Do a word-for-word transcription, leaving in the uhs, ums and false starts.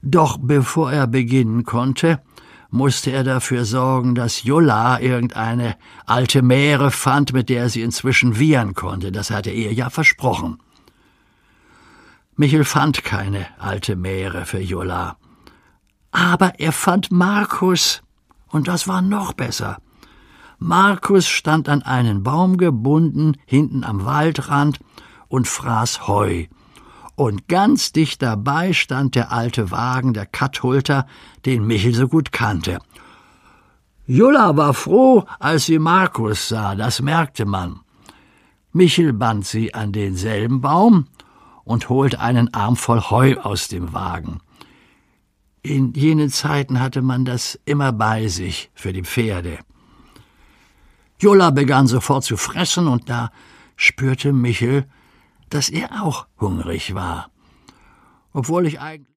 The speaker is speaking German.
Doch bevor er beginnen konnte, musste er dafür sorgen, dass Julla irgendeine alte Mähre fand, mit der sie inzwischen wiehern konnte. Das hatte er ja versprochen. Michel fand keine alte Mähre für Julla. Aber er fand Markus, und das war noch besser. Markus stand an einen Baum gebunden, hinten am Waldrand, und fraß Heu. Und ganz dicht dabei stand der alte Wagen der Kattulter, den Michel so gut kannte. Julla war froh, als sie Markus sah, das merkte man. Michel band sie an denselben Baum und holte einen Arm voll Heu aus dem Wagen. In jenen Zeiten hatte man das immer bei sich für die Pferde. Julla begann sofort zu fressen, und da spürte Michel, dass er auch hungrig war, obwohl ich eigentlich